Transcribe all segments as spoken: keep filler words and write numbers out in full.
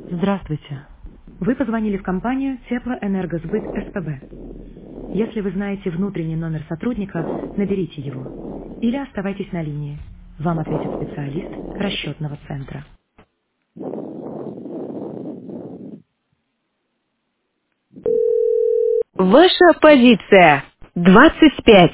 Здравствуйте. Вы позвонили в компанию Теплоэнергосбыт СПБ. Если вы знаете внутренний номер сотрудника, наберите его. Или оставайтесь на линии. Вам ответит специалист расчетного центра. Ваша позиция. двадцать пять.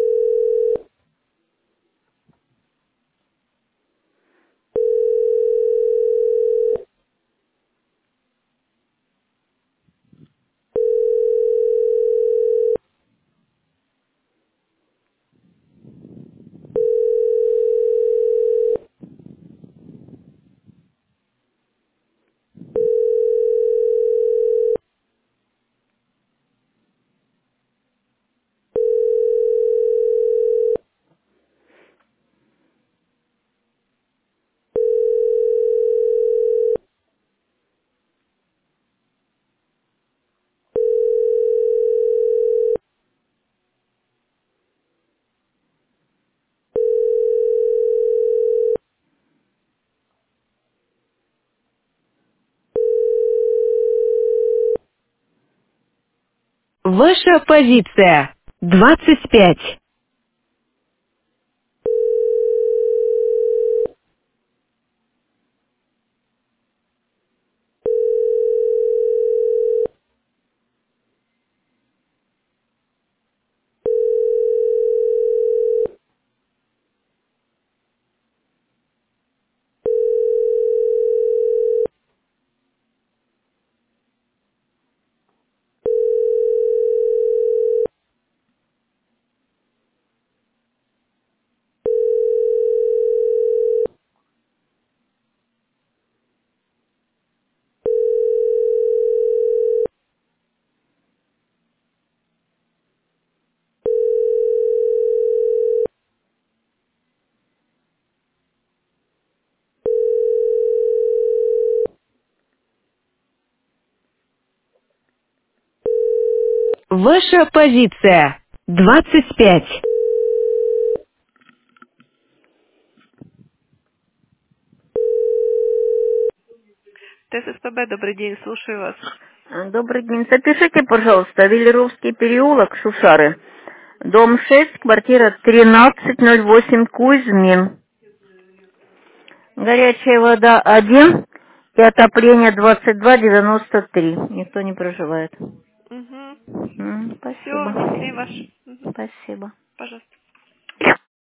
Ваша позиция. двадцать пять. Ваша позиция. двадцать пять. ТССПБ, добрый день, слушаю вас. А, Добрый день. Запишите, пожалуйста, Велеровский переулок, Шушары. Дом шесть, квартира тринадцать ноль восемь, Кузьмин. Горячая вода один и отопление двадцать два девяносто три. Никто не проживает. Угу. М, Все, внесли Спасибо. ваш. Мгм. Спасибо. Пожалуйста.